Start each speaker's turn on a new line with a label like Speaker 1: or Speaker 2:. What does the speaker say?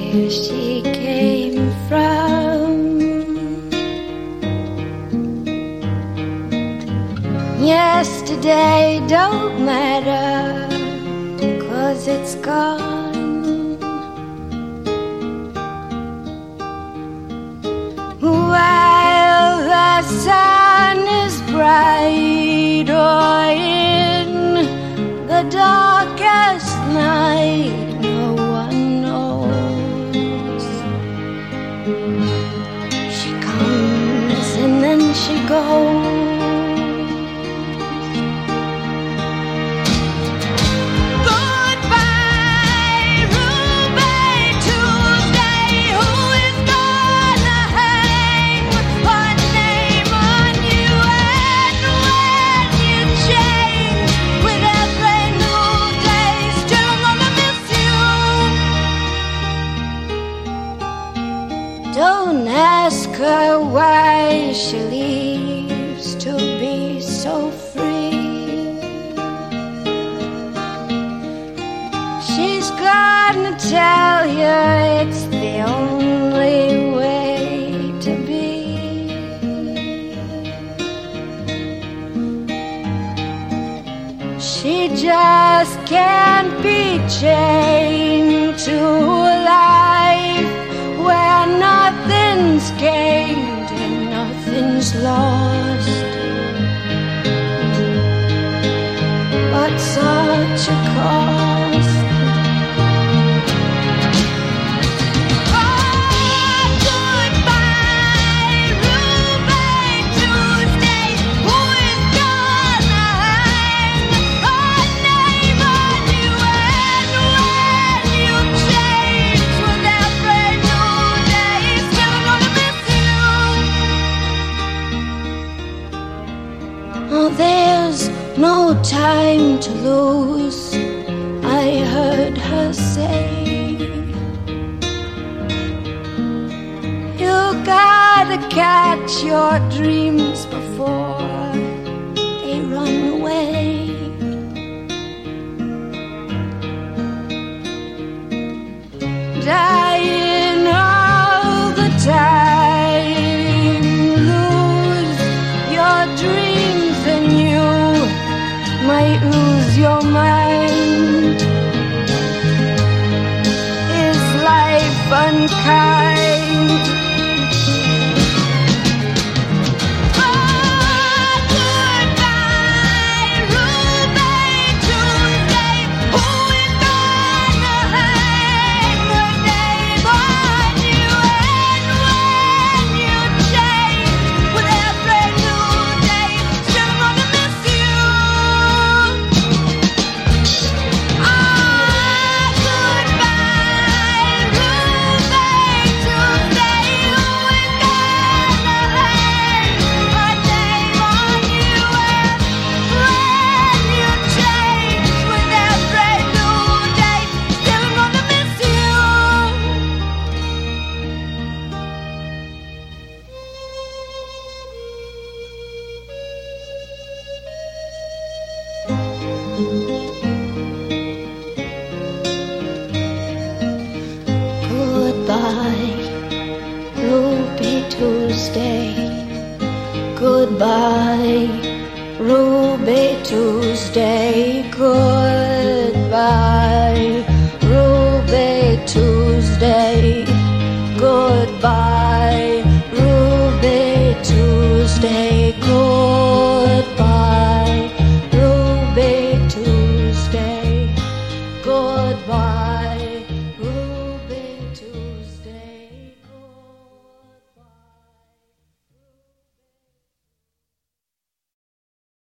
Speaker 1: where she came from. Yesterday don't matter, 'cause it's gone. While the sun is bright, or in the darkest night, no one knows. She comes and then she goes. Don't ask her why she leaves to be so free. She's gonna tell you it's the only way to be. She just can't be chained to a life where nothing's gained and nothing's lost. But such a cost. Oh, there's no time to lose, I heard her say. You gotta catch your dreams before they run away. Dying all the time, lose your dreams and you might lose your mind. Is life unkind? Goodbye, Ruby Tuesday. Goodbye, Ruby Tuesday. Goodbye.